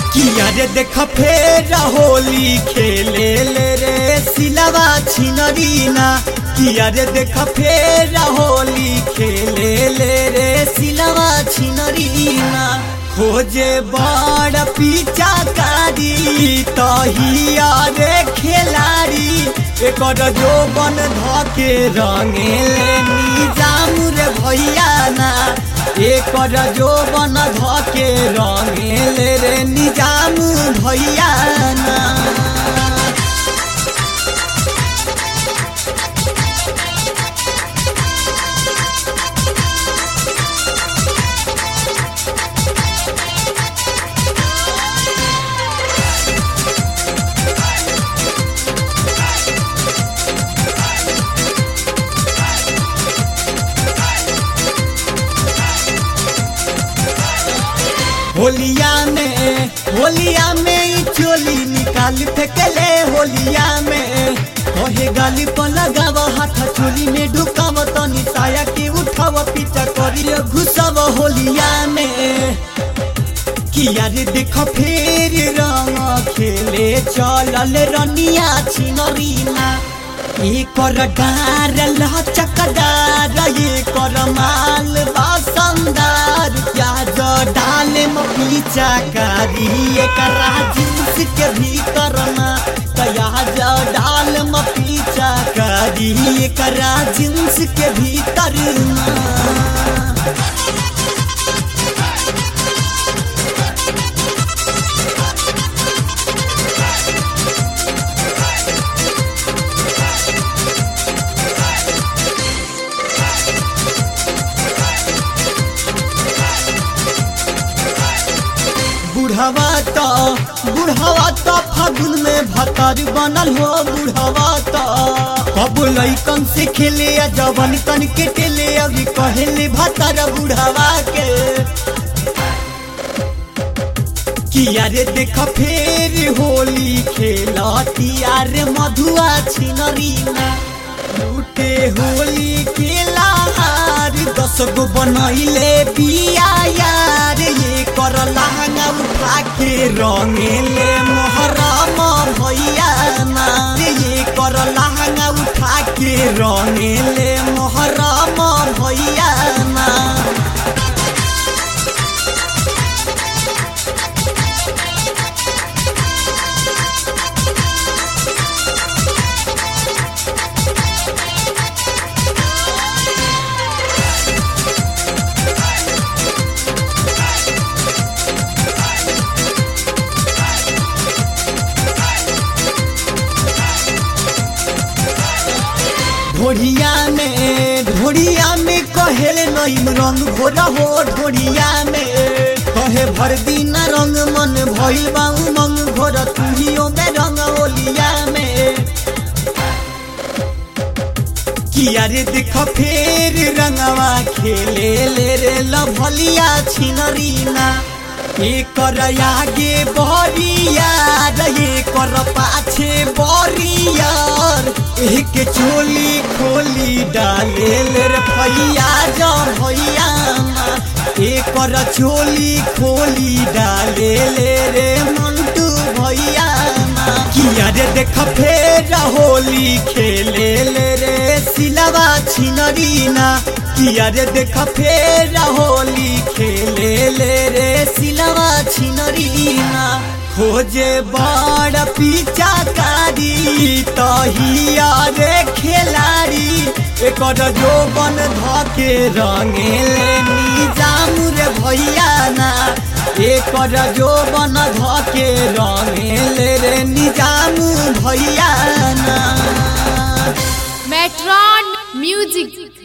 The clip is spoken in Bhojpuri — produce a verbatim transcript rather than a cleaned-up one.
किया रे देख फेर होली खेले ले रे सिलवा छिनरीना किया रे देख फेर होली खेले ले रे सिलवा छिनरीना खोजे बड़ पीछा कारी तहिया रे खेलाड़ी एकर जोबन धके रंगेले निजाम रे भैया ना एकर जोबन धके रंगेले रे निजाम भैया ना। होलिया में होलिया में चोली निकाल फेंकले होलिया में कहे गाली पर लगाव हाथ चोली में ढुकाव तनी साया के उठाव पीछा करिए घुसाव होलिया में किया रे देख फेर रंग खेले चलल रनिया छिनरीना एकर डार लचकदार एकर माल बासंदार प्याज डाले में पीछा कारी एकरा जींस के भीतर ना प्याज डाल में पीछा कारी एकरा जींस के भीतर ना। बुढ़वा तो बुढ़वा तो फागुन में भतर बनल हो बुढ़वा तो कब लइकन से खेले या जवन कन के टेले अभी कहले भतर बुढ़वा के किया रे देख फेर होली खेलतिया रे मधुआ छिनरीना लूटे होली के लहार दस गो बनैले बिया यार ये कर लहंगा उठा के रंगेले मोहरम भैया ना ये कर लहंगा उठा के रंगेले मोहरम भैया ना। ढोड़िया में ढोड़िया में कहे नईम रंग घोरा हो ढोड़िया में कहे भर दिन रंग मन भइल बा उमंग घोर तुहियो में रंग होलिया में किया रे देख फेर रंगवा खेले ले रे लभलिया छिनरीना एकर आगे बरियार एकर पाछे बरियार एक चोली खोली डाले ले रे भैया जा भैया एकर चोली खोली डाले ले रे मंटू भैया किया रे देख फेर होली खेले ले रे सिलवा छिनरीना किया रे देख फेर होली खेले ले रे सिलवा छिनरीना खोजे बड़ पीछा कारी तहिया रे खेलाड़ी एकर जोबन धके रंगेले निजाम रे भैया ना एकर जोबन धके रंगेले रे निजाम भैया ना। Metron music.